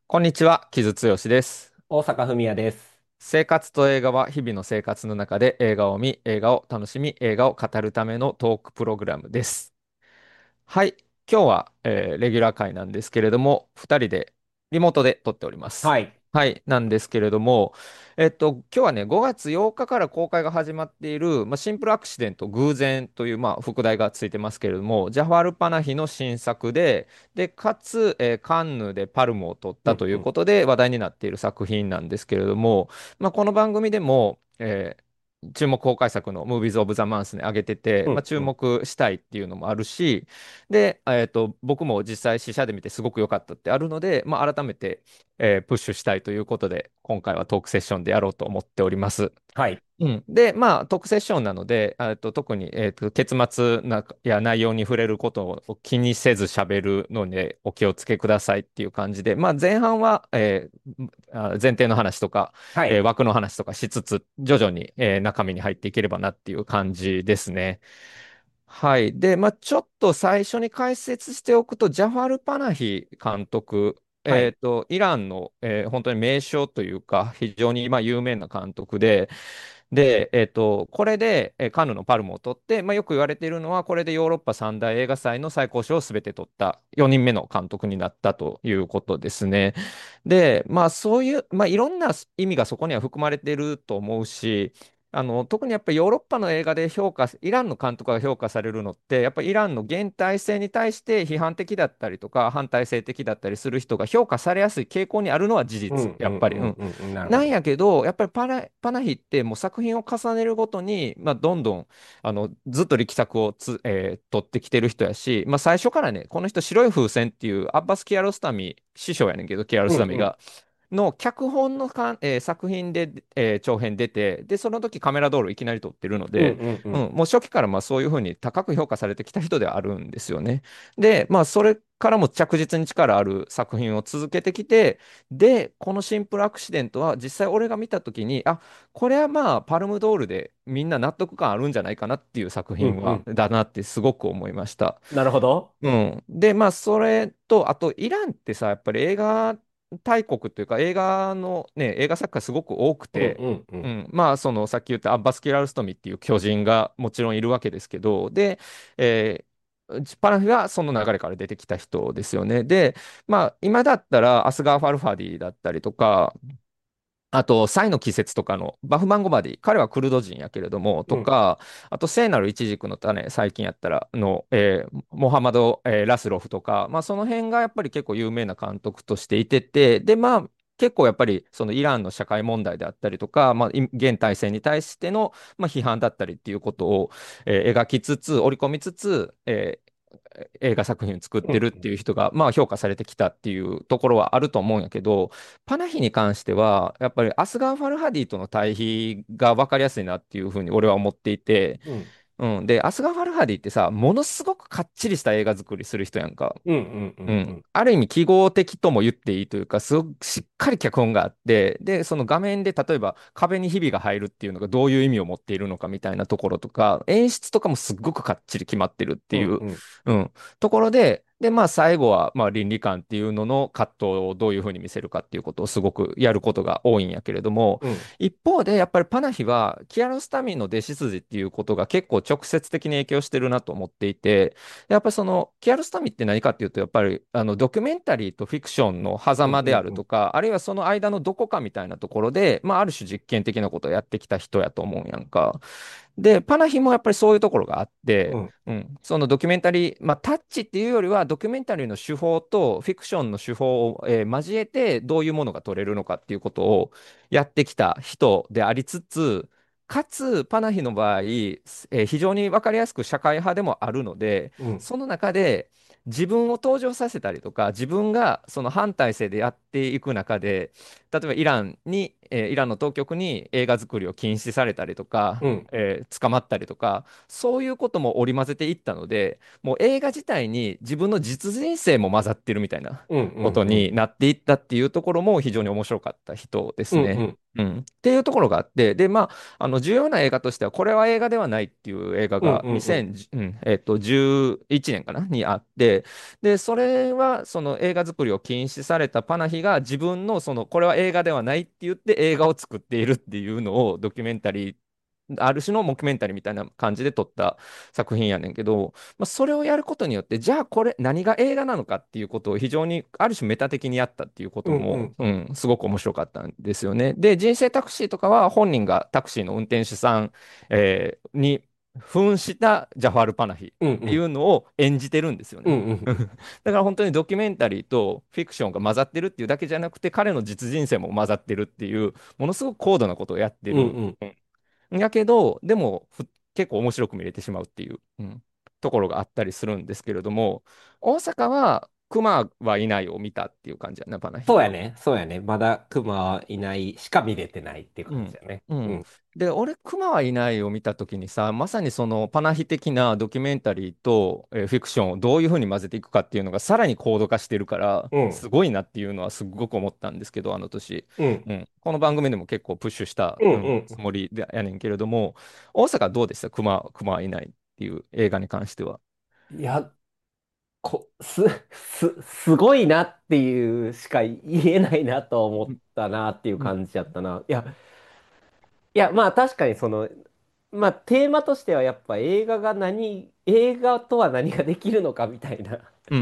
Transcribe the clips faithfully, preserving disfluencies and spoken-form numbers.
こんにちは、木津剛です。 大阪文也です。 生活と映画は日々の生活の中で映画を見、映画を楽しみ、映画を語るためのトークプログラムです。はい、今日は、えーレギュラー会なんですけれども、ふたりでリモートで撮っております。 はい。 はい、なんですけれども、えっと、今日はね、ごがつようかかから公開が始まっている、まあ、シンプルアクシデント偶然という、まあ、副題がついてますけれども、ジャファール・パナヒの新作で、で、かつ、えーカンヌでパルムを取ったといううんうん。 ことで話題になっている作品なんですけれども、まあ、この番組でも、えー注目公開作のムービーズ・オブ・ザ・マンスに上げてて、まあ、注うんうん。 目したいっていうのもあるし、で、えーと、僕も実際試写で見てすごく良かったってあるので、まあ、改めて、えープッシュしたいということで、今回はトークセッションでやろうと思っております。 はい。 うん、で、まあ、トークセッションなので、えっと、特に、えっと、結末なや内容に触れることを気にせず喋るので、お気をつけくださいっていう感じで、まあ、前半は、えーあ前提の話とか、 はい。 えー枠の話とかしつつ、徐々に、えー中身に入っていければなっていう感じですね。はい。で、まあ、ちょっと最初に解説しておくと、ジャファル・パナヒ監督、 はい。 えっと、イランの、えー本当に名将というか、非常にまあ有名な監督で、で、えっと、これで、えーカンヌのパルムを取って、まあ、よく言われているのは、これでヨーロッパ三大映画祭の最高賞をすべて取ったよにんめの監督になったということですね。で、まあ、そういう、まあ、いろんな意味がそこには含まれていると思うし、あの、特にやっぱりヨーロッパの映画で評価、イランの監督が評価されるのって、やっぱりイランの現体制に対して批判的だったりとか、反体制的だったりする人が評価されやすい傾向にあるのは事実、 うんうんやっぱり。うん。 うんうんうん。なるなんほど。 やけど、やっぱりパナ、パナヒってもう作品を重ねるごとに、まあ、どんどんあのずっと力作をつ、えー取ってきてる人やし、まあ、最初からね、この人、白い風船っていうアッバス・キアロスタミ、師匠やねんけど、キアロうんうん。 スタミが。の脚本のかん、えー作品で、えー長編出て、で、その時カメラドールいきなり撮ってるのうんで、 うんうん。 うん、もう初期からまあそういうふうに高く評価されてきた人ではあるんですよね。で、まあそれからも着実に力ある作品を続けてきて、で、このシンプルアクシデントは実際俺が見た時に、あ、これはまあパルムドールでみんな納得感あるんじゃないかなっていう作品は、 うんうん。 だなってすごく思いました。 なるほど。 うん。で、まあ、それと、あと、イランってさ、やっぱり映画大国というか、映画のね、映画作家すごく多くうんて、 うんうん。 うん、まあ、その、さっき言ったアッバス・キラルストミっていう巨人がもちろんいるわけですけど、で、えーパナフィはその流れから出てきた人ですよね。で、まあ、今だったら、アスガー・ファルファディだったりとか、あと、サイの季節とかのバフマンゴバディ、彼はクルド人やけれども、 うんとか、あと、聖なるイチジクの種、最近やったらの、えーモハマド、えーラスロフとか、まあ、その辺がやっぱり結構有名な監督としていてて、で、まあ、結構やっぱりそのイランの社会問題であったりとか、まあ、い現体制に対しての、まあ、批判だったりっていうことを、えー描きつつ、織り込みつつ、えー映画作品を作ってるってうんいう人が、まあ、評価されてきたっていうところはあると思うんやけど、パナヒに関しては、やっぱりアスガー・ファルハディとの対比が分かりやすいなっていうふうに俺は思っていて、 うんうん。で、アスガー・ファルハディってさ、ものすごくかっちりした映画作りする人やんか。 うんうんううん。 んうん。 ある意味記号的とも言っていいというか、すごくしっかり脚本があって、で、その画面で例えば壁にひびが入るっていうのがどういう意味を持っているのかみたいなところとか、演出とかもすっごくかっちり決まってるっていう、 うんうんうん、ところで、で、まあ最後はまあ倫理観っていうのの葛藤をどういうふうに見せるかっていうことをすごくやることが多いんやけれども、 うん。 一方でやっぱりパナヒはキアロスタミンの弟子筋っていうことが結構直接的に影響してるなと思っていて、やっぱりその、キアロスタミって何かっていうと、やっぱりあのドキュメンタリーとフィクションの狭うん間であうんうん。 るとか、あるいはその間のどこかみたいなところで、まあ、ある種実験的なことをやってきた人やと思うんやんか。で、パナヒもやっぱりそういうところがあって、 うん。 うん、そのドキュメンタリー、まあ、タッチっていうよりは、ドキュメンタリーの手法とフィクションの手法を、えー交えて、どういうものが撮れるのかっていうことをやってきた人でありつつ、かつ、パナヒの場合、えー非常に分かりやすく社会派でもあるので、 うん。 その中で自分を登場させたりとか、自分がその反体制でやっていく中で、例えばイランに、えーイランの当局に映画作りを禁止されたりとか、 うん。 えー捕まったりとか、そういうことも織り交ぜていったので、もう映画自体に自分の実人生も混ざってるみたいなうんことうんになっていったっていうところも非常に面白かった人ですね。 うん。 うん、っていうところがあって、で、まあ、あの重要な映画としては、これは映画ではないっていう映画うんがうんうん。 にせんじゅう、うんえっと、じゅういちねんかなにあって、で、それはその映画作りを禁止されたパナヒが自分のそのこれは映画ではないって言って映画を作っているっていうのをドキュメンタリー、ある種のモキュメンタリーみたいな感じで撮った作品やねんけど、まあ、それをやることによって、じゃあこれ何が映画なのかっていうことを非常にある種メタ的にやったっていうことも、 うんうん。 うん、すごく面白かったんですよね。で、人生タクシーとかは本人がタクシーの運転手さん、えーに扮したジャファール・パナヒっていうんうん。 うのを演じてるんですよね。 うんうん。 だから本当にドキュメンタリーとフィクションが混ざってるっていうだけじゃなくて、彼の実人生も混ざってるっていう、ものすごく高度なことをやってる。 うんうん。 うん、やけど、でもふ結構面白く見れてしまうっていう、うん、ところがあったりするんですけれども、大阪は熊はいないを見たっていう感じやな、パナヒ。 そうやね。そうやね。まだクマはいないしか見れてないっていううん。 感じだね。 うん。 うん。 で、俺、熊はいないを見たときにさ、まさにそのパナヒ的なドキュメンタリーと、えーフィクションをどういうふうに混ぜていくかっていうのがさらに高度化してるから、 うん。 すごいなっていうのはすごく思ったんですけど、あの年。 うん。 うん、この番組でも結構プッシュした、 うんうん、 うん。 つもりでやねんけれども、大阪どうでした熊、熊はいないっていう映画に関しては。 いや、こ、す、す、すごいなっていうしか言えないなと思っうん。 たなっていううん。 感じだったな。いや、いや、まあ確かにその、まあテーマとしてはやっぱ映画が何、映画とは何ができるのかみたいな、 うん。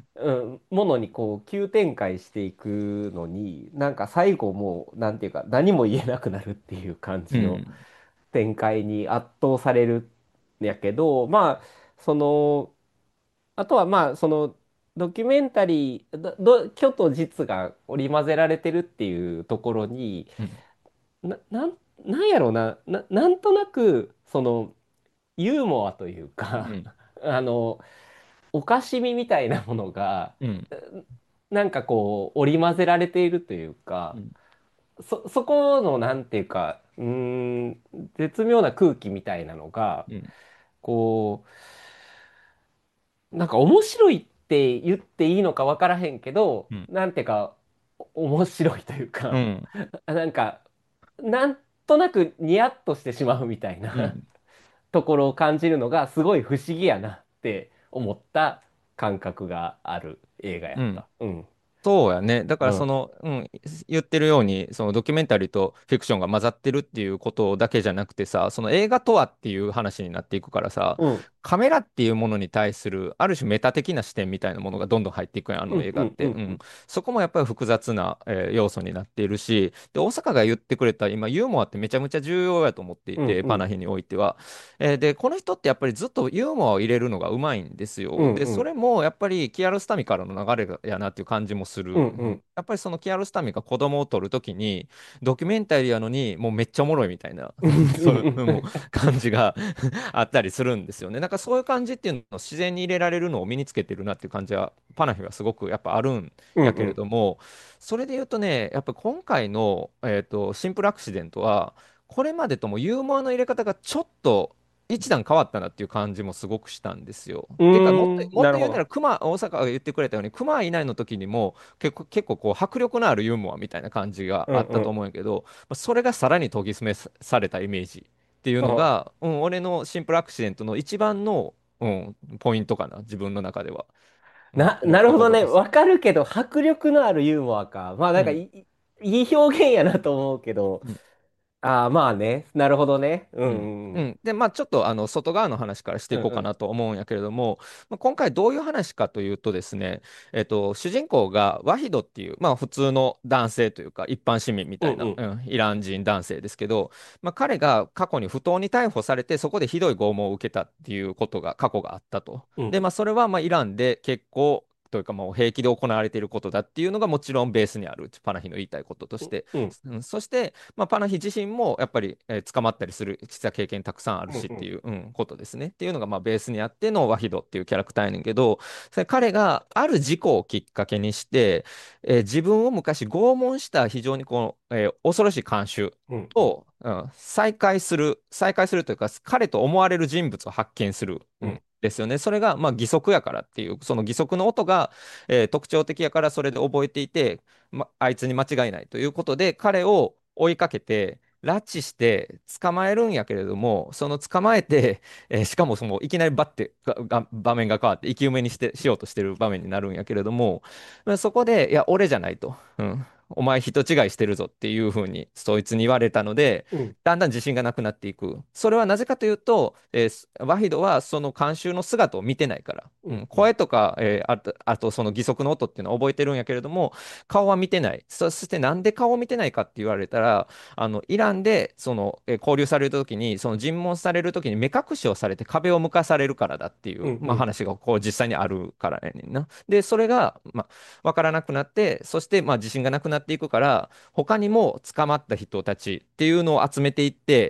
うん、ものにこう急展開していくのに、なんか最後もう、なんていうか何も言えなくなるっていう感じのうん。 展開に圧倒されるんやけど、まあ、その、あとはまあ、その、ドキュメンタリー、ど、ど虚と実が織り交ぜられてるっていうところに、 うん。 な、なん、なんやろうな、な、なんとなく、その、ユーモアというかうん。 あの、おかしみみたいなものが、 うん。 なんかこう、織り交ぜられているというか、 うん。 そ、そこの、なんていうか、うーん、絶妙な空気みたいなのが、 うん。 こう、なんか面白いって言っていいのか分からへんけど、 うん。 なんていうか、お面白いというか、 うん。 なんか、なんとなくニヤッとしてしまうみたいなうん。 ところを感じるのがすごい不思議やなって思った感覚がある映画やうん。 った。うん。 そうやね。だかうん。 らその、うん、言ってるように、そのドキュメンタリーとフィクションが混ざってるっていうことだけじゃなくてさ、その映画とはっていう話になっていくからさ、 うん。 カメラっていうものに対する、ある種メタ的な視点みたいなものがどんどん入っていくやん、あうん。うん。 の映画って。うん。 うん。 そこもやっぱり複雑な、えー要素になっているし、で、大阪が言ってくれた今、ユーモアってめちゃめちゃ重要やと思っていうん。 て、 うん。 パナヒにおいては。えーで、この人ってやっぱりずっとユーモアを入れるのがうまいんですよ。で、 うん。うん。 それもやっぱりキアロスタミからの流れやなっていう感じもする。 うん。 うん、 うん。 やっぱりそのキアロスタミが子供を撮るときに、ドキュメンタリーやのに、もうめっちゃおもろいみたいな、 うん。 そういううん。 もう感じがあったりするんですよね。なんかそういう感じっていうのを自然に入れられるのを身につけてるなっていう感じは、パナフィはすごくやっぱあるんやけれうん。 ども、それで言うとね、やっぱ今回の、えーと、シンプルアクシデントは、これまでともユーモアの入れ方がちょっと一段変わったなっていう感じもすごくしたんですよ。 うてか、もっと、 ーん。 もっと言うなら、 なるほど。 熊、大阪が言ってくれたように、熊いないの時にも、結構、結構こう迫力のあるユーモアみたいな感じがうん。 あったとうん。 思うんやけど、まあそれがさらに研ぎ澄めさされたイメージっていうのあ、 が、うん、俺のシンプルアクシデントの一番の、うん、ポイントかな、自分の中では。うん、 な、 思ったなるほどね。 ことです。 わかるけど、迫力のあるユーモアか。まあなんかいうん。 い、いい表現やなと思うけど。 うん。 ああ、まあね。なるほどね。ううん。 んうんうん。で、まあ、ちょっと、あの、外側の話からしていこうかうん。 なと思うんやけれども、まあ、今回どういう話かというとですね、えっと、主人公がワヒドっていう、まあ、普通の男性というか、一般市民みたいな、 うんうん。 うん、イラン人男性ですけど、まあ、彼が過去に不当に逮捕されて、そこでひどい拷問を受けたっていうことが、過去があったと。 うんで、まあ、それは、まあ、イランで結構、というかもう平気で行われていることだっていうのがもちろんベースにあるパナヒの言いたいこととして、 うんうん、そして、まあ、パナヒ自身もやっぱり、えー捕まったりする実は経験たくさんあるうんうんしっていう、うん、ことですね。っていうのがまあベースにあってのワヒドっていうキャラクターやねんけど、それ彼がある事故をきっかけにして、えー自分を昔拷問した非常にこの、えー恐ろしい慣習うんうんと、うん、再会する、再会するというか、彼と思われる人物を発見する。うんうんですよね。それが、まあ、義足やからっていう、その義足の音が、えー特徴的やから、それで覚えていて、ま、あいつに間違いないということで、彼を追いかけて、 拉致して捕まえるんやけれども、その捕まえて、えーしかもそのいきなりバッてがが場面が変わって生き埋めにしてしようとしてる場面になるんやけれども、まあそこで、いや、俺じゃないと。うん。お前人違いしてるぞっていうふうにそいつに言われたので、 うん。 だんだん自信がなくなっていく。それはなぜかというと、えーすワヒドはその慣習の姿を見てないから。うん、 うん。うん。 声とか、えーあと、あとその義足の音っていうのは覚えてるんやけれども、顔は見てない。そ、そしてなんで顔を見てないかって言われたら、あの、イランで、その、えー交流されるときに、その尋問されるときに目隠しをされて壁を向かされるからだっていう、 うん。うまあん。 話がこう実際にあるからやねんな。で、それが、まあ、わからなくなって、そして、まあ自信がなくなっていくから、他にも捕まった人たちっていうのを集めていって、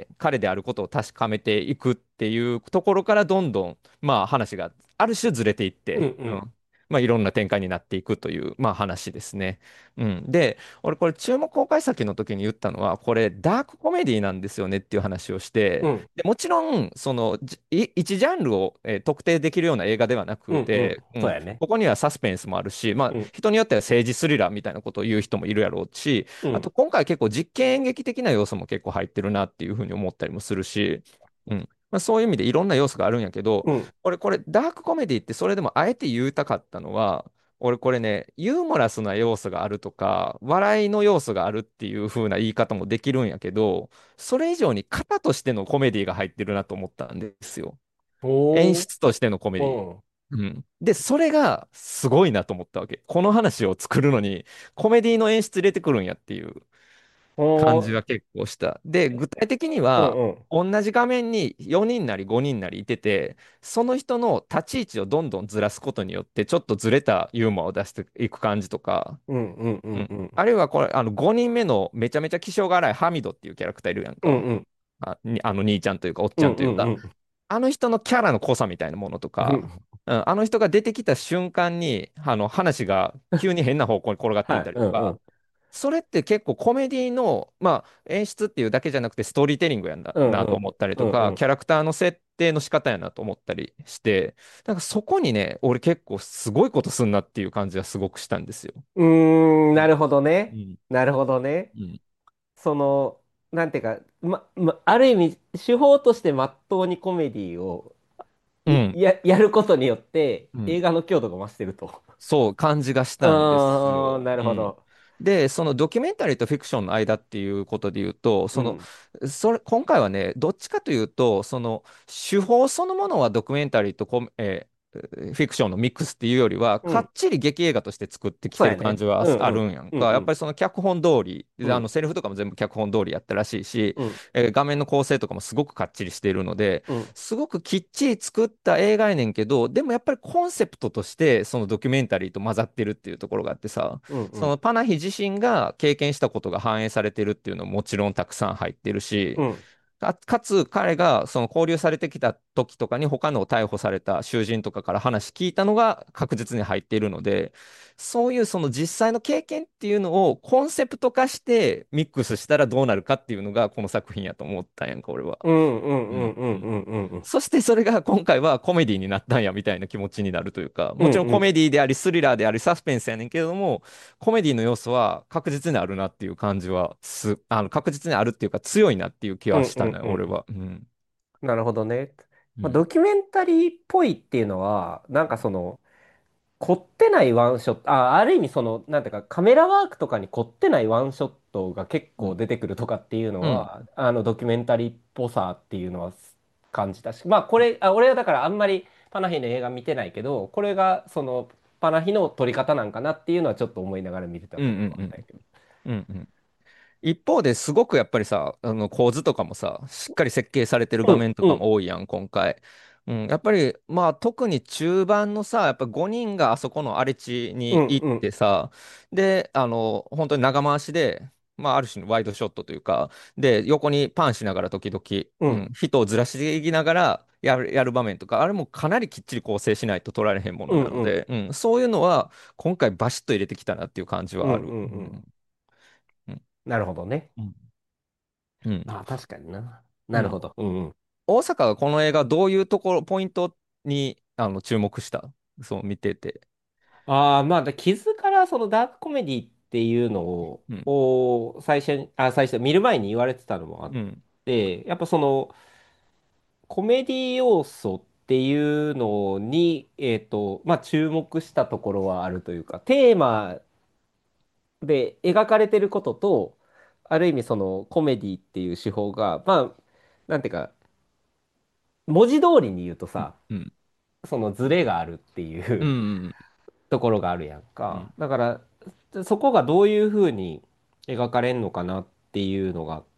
彼であることを確かめていくっていうところからどんどん、まあ話がある種ずれていっうん。 て、 うん。 うん。まあ、いろんな展開になっていくという、まあ、話ですね。うん。で、俺これ注目公開先の時に言ったのは、これダークコメディなんですよねっていう話をして、 うん。 で、もちろん、その、じい一ジャンルを、えー特定できるような映画ではなうん。うん。 くて、うん、 そうやね。 ここにはサスペンスもあるし、まあ、 うん。 人によっては政治スリラーみたいなことを言う人もいるやろうし、 うん。 あと今回結構実験演劇的な要素も結構入ってるなっていうふうに思ったりもするし、うん。まあ、そういう意味でいろんな要素があるんやけど、 うん。 俺これダークコメディってそれでもあえて言いたかったのは、俺これね、ユーモラスな要素があるとか、笑いの要素があるっていう風な言い方もできるんやけど、それ以上に型としてのコメディが入ってるなと思ったんですよ。演おー。 出としてのコメディ。 うん。 うん。で、それがすごいなと思ったわけ。この話を作るのに、コメディの演出入れてくるんやっていう感おー。 じは結構した。で、具体的には、 うん。うん。 同じ画面によにんなりごにんなりいてて、その人の立ち位置をどんどんずらすことによって、ちょっとずれたユーモアを出していく感じとか、 うん。うん。うん。 うん。 うん。 あるいはこれ、あのごにんめのめちゃめちゃ気性が荒いハミドっていうキャラクターいるやんうん。 か。 うん。 あ、にあの兄ちゃんというか、おっうん。 ちゃんというか、 うん。 あの人のキャラの濃さみたいなものとか、 うん。 うん、あの人が出てきた瞬間に、あの話が急に変な方向に転がっていっはい。うん。うたりとか、 ん。 それって結構コメディの、まあ、演出っていうだけじゃなくてストーリーテリングやんだうん。うん。 なと思ったりとか、 うん。 キャラクターの設定の仕方やなと思ったりして、なんかそこにね、俺結構すごいことすんなっていう感じはすごくしたんですよ。 うーん、 うん。 なるほどね。 うん。 なるほどね。 うん。 その、なんていうか、ま、ま、ある意味、手法としてまっとうにコメディをいうん。 や、やることによって、 うん。 映画の強度が増してると。 そう感じがしうたんですーん、 よ。 なるうん。 ほど。 で、そのドキュメンタリーとフィクションの間っていうことで言うと、その、 うん、 それ、今回はね、どっちかというと、その、手法そのものはドキュメンタリーとコメ、えーフィクションのミックスっていうよりは、 うん。 かっちり劇映画として作ってきてるそうやね。 感じはあうん、うん、 るんやんうん、 か。やうん、 っぱりその脚本通り、 うん、 あのセリフとかも全部脚本通りやったらしいし、 うん、 えー画面の構成とかもすごくかっちりしているので、 うん、 すごくきっちり作った映画やねんけど、でもやっぱりコンセプトとしてそのドキュメンタリーと混ざってるっていうところがあってさ、 うん、うん、 そのパナヒ自身が経験したことが反映されてるっていうのももちろんたくさん入ってるし、 うん、 か、かつ彼がその交流されてきた時とかに他の逮捕された囚人とかから話聞いたのが確実に入っているので、そういうその実際の経験っていうのをコンセプト化してミックスしたらどうなるかっていうのがこの作品やと思ったんやんか、俺は。 うん、うん、 ううん、うん、 んうん。 うん、うん、うん、 そしてそれが今回はコメディになったんやみたいな気持ちになるというか、もちろんコうん、 メディでありスリラーでありサスペンスやねんけれども、コメディの要素は確実にあるなっていう感じはす、あの確実にあるっていうか強いなっていう気うん、うん、 はしたね、 うん。 俺は。うん。 なるほどね。まあ、 うん。 ドキュメンタリーっぽいっていうのは、なんかその、凝ってないワンショット、あ、ある意味その、なんていうか、カメラワークとかに凝ってないワンショットが結うん。 構出てくるとかっていうのうん。 は、あの、ドキュメンタリーっぽさっていうのは感じたし、まあ、これ、あ、俺はだからあんまりパナヒの映画見てないけど、これがその、パナヒの撮り方なんかなっていうのはちょっと思いながら見てたうん。 ところうん。 はあったんやけど。 うん。うん。一方ですごくやっぱりさ、あの構図とかもさ、しっかり設計されてるうん、 場面とかうん、 も多いやん、今回。うん、やっぱり、まあ特に中盤のさ、やっぱごにんがあそこの荒れ地うん、 に行っうん、 てさ、で、あの、本当に長回しで、まあある種のワイドショットというか、で、横にパンしながら時々、 うん、 うん、人をずらしていきながらやる、やる場面とか、あれもかなりきっちり構成しないと撮られへんものうん、うん、 なので、うん、そういうのは今回バシッと入れてきたなっていう感じうん、 はある。 うん、うん。 うん。うん。 なるほどね。 うん。うん。 あ、確かにな。 うん。 なるほど。うん、うん。 大阪はこの映画どういうところ、ポイントにあの注目したそう見てて。 ああ、まあ、だ傷からそのダークコメディっっていうのを、 うん。 を最初に、あ、最初、見る前に言われてたのもあっうん。 て、やっぱその、コメディ要素っていうのに、えっと、まあ、注目したところはあるというか、テーマで描かれてることと、ある意味そのコメディっていう手法が、まあ、なんていうか、文字通りに言うとうん。 さ、 うん。 そのズレがあるっていうん。 ううん。 ところがあるやんうん。 か。だから、そこがどういうふうに描かれんのかなっていうのがあって、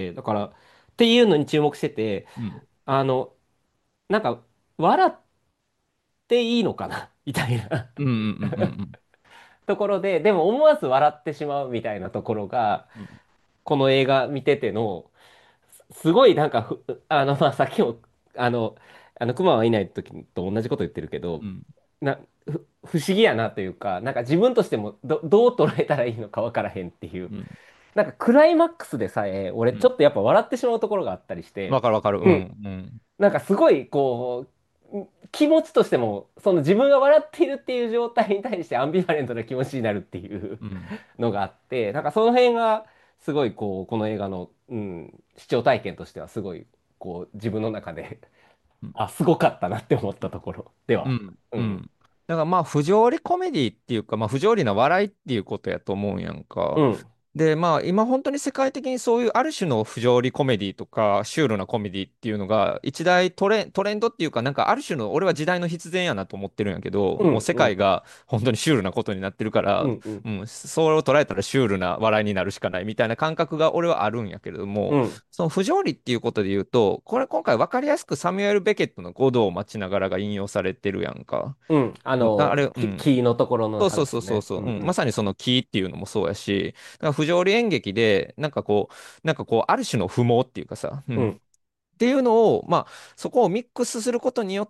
だから、っていうのに注目してて、 うん。 あの、なんか、笑っていいのかなみたいなうん。うん。うん。 ところで、でも思わず笑ってしまうみたいなところが、 うん。 この映画見てての、すごいなんかふ、あの、まあ、さっきも、あの、あの、熊はいない時と同じこと言ってるけど、 うん。 な、ふ不思議やなというか、なんか自分としてもど、どう捉えたらいいのかわからへんっていう。 うん。 なんかクライマックスでさえ、俺うん。 ちょっとやっぱ笑ってしまうところがあったりして、 わかるわかる。ううん。 ん。うん。 なんかすごい、こう、気持ちとしても、その自分が笑っているっていう状態に対してアンビバレントな気持ちになるっていううん。 のがあって、なんかその辺が、すごいこう、この映画の、うん、視聴体験としてはすごい、こう、自分の中で、 うん。 あ、すごかったなって思ったところでは。 うん。 うん。 うん。だからまあ、不条理コメディっていうか、まあ、不条理な笑いっていうことやと思うんやんか。 うん。 で、まあ、今本当に世界的にそういうある種の不条理コメディとか、シュールなコメディっていうのが、一大トレ、トレンドっていうか、なんかある種の、俺は時代の必然やなと思ってるんやけど、 うん。 もう世うん。 界が本当にシュールなことになってるから、 うん。うん。 うん、それを捉えたらシュールな笑いになるしかないみたいな感覚が俺はあるんやけれども、 うん。 その不条理っていうことで言うと、これ今回分かりやすくサミュエル・ベケットのごどを待ちながらが引用されてるやんか。 うん。あうん、あの、 れ、うき、 ん。 キーのところのそうそうそうそう話ね。 そう、うん、 うん。 まさにその木っていうのもそうやし、だから不条理演劇で、なんかこう、なんかこう、ある種の不毛っていうかさ、うん、 うん。 っていうのを、まあ、そこをミックスすることによって、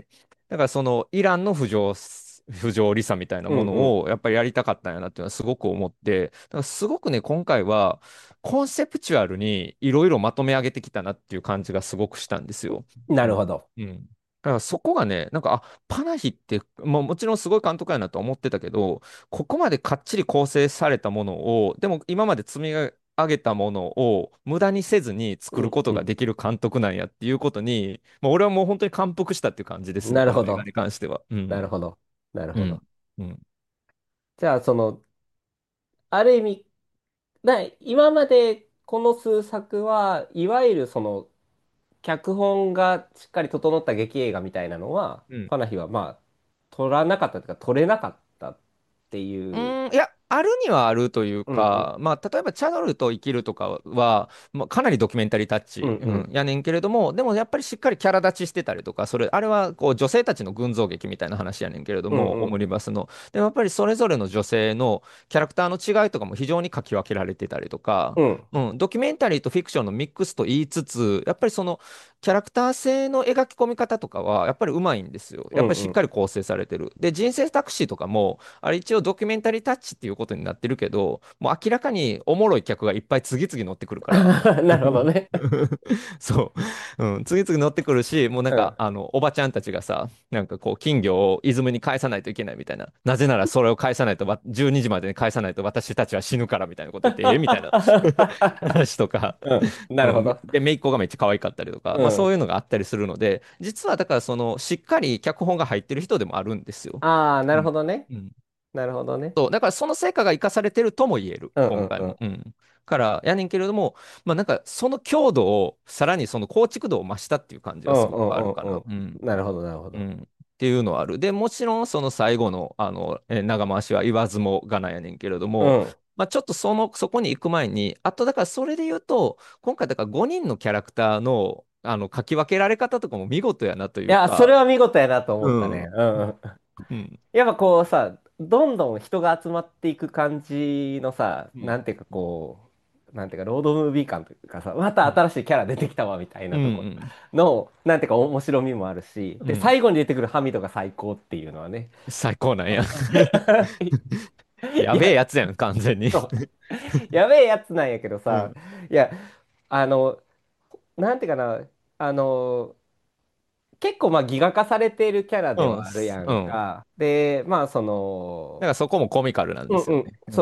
だからそのイランの不条、不条理さみたいなうん。うん。 ものをやっぱりやりたかったんやなっていうのはすごく思って、だからすごくね、今回はコンセプチュアルにいろいろまとめ上げてきたなっていう感じがすごくしたんですよ。うん。 なるほど。 うん。だからそこがね、なんか、あ、パナヒって、もうもちろんすごい監督やなと思ってたけど、ここまでかっちり構成されたものを、でも今まで積み上げたものを無駄にせずに作うん。 ることうん。 ができる監督なんやっていうことに、もう俺はもう本当に感服したっていう感じですね、 なるほど。 この映画に関しては。うん。 なるほど。なるうん。 ほど。 うん。 じゃあ、その、ある意味、な、今までこの数作はいわゆるその脚本がしっかり整った劇映画みたいなのは、 うん。 パナヒはまあ、撮らなかったというか、撮れなかったってういう。 ーん、いや、あるにはあるといううんうん。 か、まあ、例えば、チャドルと生きるとかは、まあ、かなりドキュメンタリータッチ、うん、 うんうん。 やねんけれども、でもやっぱりしっかりキャラ立ちしてたりとか、それ、あれはこう女性たちの群像劇みたいな話やねんけれども、オうんうん。 ムニバスの。でもやっぱりそれぞれの女性のキャラクターの違いとかも非常に書き分けられてたりとか、 うん。 うん、ドキュメンタリーとフィクションのミックスと言いつつ、やっぱりそのキャラクター性の描き込み方とかは、やっぱりうまいんですよ。やっぱりしっうんうん。 かり構成されてる。で、人生タクシーとかも、あれ一応ドキュメンタリータッチっていうことになってるけど、もう明らかにおもろい客がいっぱい次々乗ってくるから。 なるほどね。 そう、うん、次々乗ってくるし、もうなんか、 うん。 あの、おばちゃんたちがさ、なんかこう、金魚を泉に返さないといけないみたいな。なぜならそれを返さないとわ、じゅうにじまでに返さないと私たちは死ぬからみたいなこと言って、えみたいな話とか、 うん。なうん、 るほど。 で、姪っ子がめっちゃ可愛かったりとか、まあそううん。 いうのがあったりするので、実はだからその、しっかり脚本が入ってる人でもあるんですよ。 ああ、なうん。 るほどね。 うん。 なるほどね。 そう、だからその成果が生かされてるとも言える、 うんう今回も。 んうん。 うん。からやねんけれども、まあなんかその強度を、さらにその構築度を増したっていう感じうんうはすごくあるかな。 んうんうん。 うん。なるほど、なるほど。 うん。っていうのはある。で、もちろんその最後の、あの、え長回しは言わずもがなやねんけれども、 うん。 まあちょっとその、そこに行く前に、あとだからそれで言うと、今回だからごにんのキャラクターの、あの書き分けられ方とかも見事やなといいや、そうか、 れは見事やなと思ったね。 うん。 うんうん。 うん。 やっぱこうさ、どんどん人が集まっていく感じのさ、 うん。 なんていうかこう、なんていうか、ロードムービー感というかさ、またうん。 新しいキャラ出てきたわ、みたいうん。 なとこうん。 ろの、なんていうか面白みもあるし、で、 うん。 最後に出てくるハミドが最高っていうのはね。 最高なんや。 いや、 やべえやつやん、完全に。 そう。やべえやつなんやけどさ、 うん。 いや、あの、なんていうかな、あの、結構まあギガ化されているキャラでうん。 はあるやうん。 んか。で、まあその、 だからそこもコミカルなんうんうん、 ですよね。うん。 そうそう。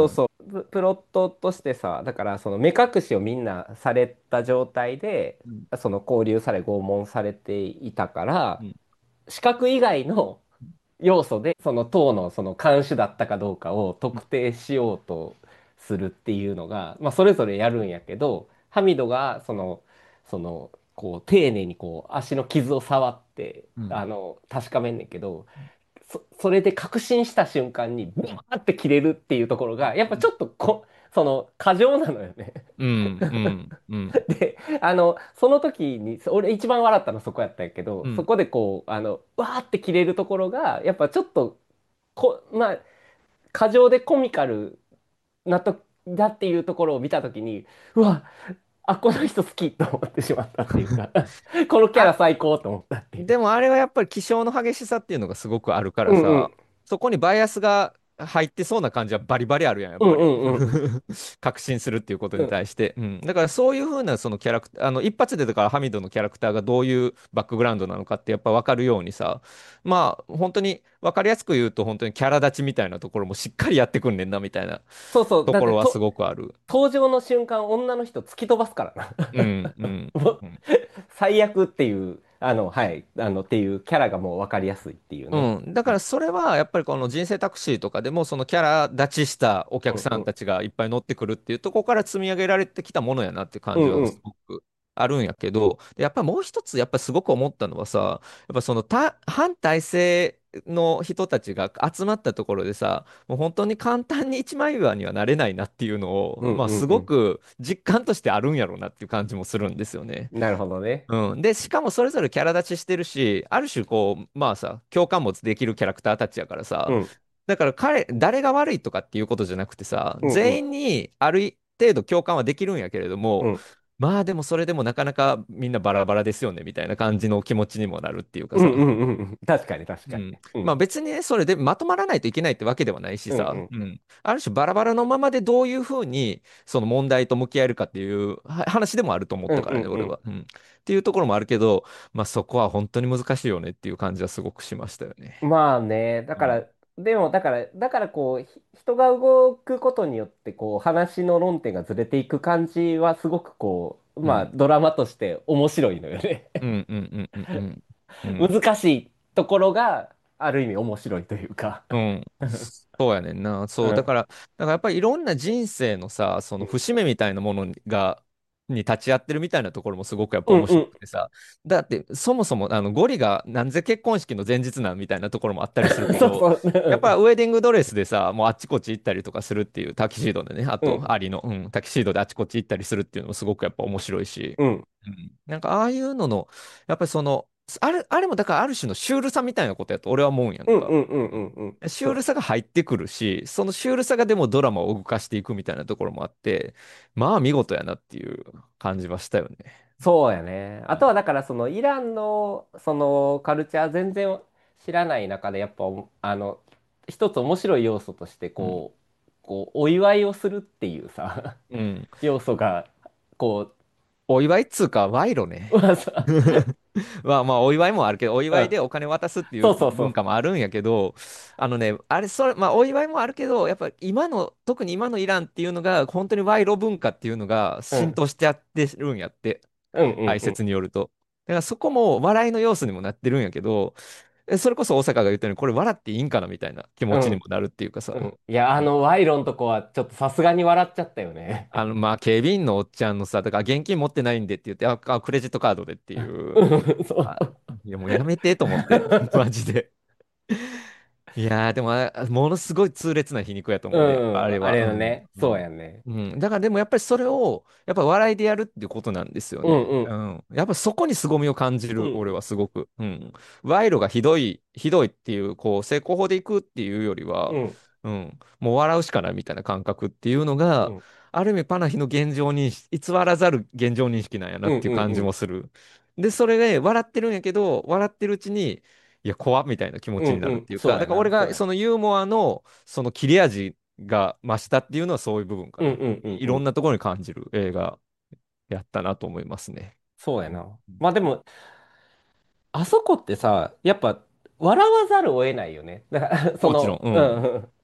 ププロットとしてさ、だからその目隠しをみんなされた状態で、 うんその拘留され拷問されていたから、 うん視覚以外の要素でその党のその看守だったかどうかをうん特定しようとするっていうのが、まあ、それぞれやるんやけど、ハミドがそのそのこう丁寧にこう足の傷を触ってうんあの確かめんねんけど、そ、それで確信した瞬間にバーって切れるっていうところがやっぱちょっとこその過剰なのよね。 うんうんうんで、あの、その時に、俺一番笑ったのそこやったんやけど、 うんそこでこう、あの、わーって切れるところが、やっぱちょっと、こ、まあ、過剰でコミカルなと、だっていうところを見た時に、うわ、あ、この人好きと思ってしまったっていうかこのキャラあ、 最高と思ったっていう。 でもあれはやっぱり気性の激しさっていうのがすごくあるかうんうん。 らさ、そこにバイアスが入ってそうな感じはバリバリあるやん、やっうんうぱり。 んうん確信するっていうことうん。 に対して。うん。だからそういうふうなそのキャラクター、あの一発でだからハミドのキャラクターがどういうバックグラウンドなのかってやっぱ分かるようにさ、まあ本当に分かりやすく言うと本当にキャラ立ちみたいなところもしっかりやってくんねんなみたいなそうそう。 ところはすだってと、 ごくある。 登場の瞬間、女の人突き飛ばすからな。 うんうんもううん最悪っていう、あの、はい、あの、っていうキャラがもう分かりやすいっていうね。 うん。だからそれはやっぱりこの人生タクシーとかでもそのキャラ立ちしたお客さんうんうんたちがいっぱい乗ってくるっていうところから積み上げられてきたものやなっていう感じはうんうんすごくあるんやけど、でやっぱりもう一つやっぱりすごく思ったのはさ、やっぱそのた反体制の人たちが集まったところでさ、もう本当に簡単に一枚岩にはなれないなっていうのを、 うんまあすうんうん。 ごく実感としてあるんやろうなっていう感じもするんですよね。 なるほどね。 うん。で、しかもそれぞれキャラ立ちしてるし、ある種こう、まあさ、共感持つできるキャラクターたちやからさ、 うんだから彼、誰が悪いとかっていうことじゃなくてさ、 うんうん全員にある程度共感はできるんやけれども、 うんまあでもそれでもなかなかみんなバラバラですよね、みたいな感じの気持ちにもなるっていうかさ、 うんうんうんうん。確かに確かに。 うん。 うんまあ別にね、それでまとまらないといけないってわけではないしさ、 うんうんうん。ある種バラバラのままでどういうふうにその問題と向き合えるかっていうは話でもあると思っうんたからね、 うんうん。 俺は。うん。っていうところもあるけど、まあそこは本当に難しいよねっていう感じはすごくしましたよね。 まあね、だうん。 から、でも、だから、だからこう、ひ人が動くことによって、こう、話の論点がずれていく感じは、すごくこう、まあ、 うん。 ドラマとして面白いのよね。 うんうんうんうんうん。うん。 難しいところが、ある意味面白いというか。 うん。そうやねんな。そう。だうん。 から、だからやっぱりいろんな人生のさ、その節目みたいなものが、に立ち会ってるみたいなところもすごくやっぱ面うんうん。 白くてさ。だって、そもそもあのゴリがなんぜ結婚式の前日なんみたいなところもあったりするけど、 そうそう。 やっぱウェディングドレスでさ、もうあっちこっち行ったりとかするっていうタキシードでね、あうん。 と、アリの、うん、タキシードであっちこっち行ったりするっていうのもすごくやっぱ面白いし。 うん。 うん、なんかああいうのの、やっぱりその、あれ、あれもだからある種のシュールさみたいなことやと俺は思うんやんか。 うんうんうんうんうん。 シュールそう。 さが入ってくるし、そのシュールさがでもドラマを動かしていくみたいなところもあって、まあ見事やなっていう感じはしたよね。 そうやね。あとはだからそのイランのそのカルチャー全然知らない中でやっぱおあの一つ面白い要素としてうん。 こう、こうお祝いをするっていうさうん。 要素がこお祝いっつうか、賄賂う、 ね。 まあさ、 まあまあ、お祝いもあるけど、お祝いうん、 でお金渡すっていうそうそうそう。 文化もあるんやけど、あのね、あれ、それ、まあ、お祝いもあるけど、やっぱ今の、特に今のイランっていうのが、本当に賄賂文化っていうのが浸うん透してやってるんやって、 うんうん解うん説によると。だからそこも笑いの要素にもなってるんやけど、えそれこそ大阪が言ったように、これ笑っていいんかなみたいな気持ちにもうんなるっていうかさ。 うん。いや、あうん。 の賄賂のとこはちょっとさすがに笑っちゃったよね。 あの、まあ、警備員のおっちゃんのさ、だから現金持ってないんでって言って、あ、あクレジットカードでっていう、 うんそあ、 う。 いやもうやめてと思って、マジで。いやー、でもあ、ものすごい痛烈な皮肉やとう思うで、あん、あれは。うん。 れのね、そううん。 やね。 うん。だからでもやっぱりそれを、やっぱ笑いでやるっていうことなんですよね。 うんうんうん。やっぱそこに凄みを感じる、俺うんはすごく。うん。賄賂がひどい、ひどいっていう、こう、成功法でいくっていうよりは、 うんうん。もう笑うしかないみたいな感覚っていうのが、 うんある意味パナヒの現状認識、偽らざる現状認識なんやなうんっていう感じうんうんもする。で、それで笑ってるんやけど、笑ってるうちに、いや、怖っみたいな気持ちになうんうん、 るっていうか、 そうやな、 だから俺そうや。 がそのユーモアのその切れ味が増したっていうのはそういう部分かな。 うんうんうんいうん。 ろんなところに感じる映画やったなと思いますね。 そうやうん。 な。まあでも、あそこってさ、やっぱ、笑わざるを得ないよね。だから、そもちろん、 の、 うん。 うんうん。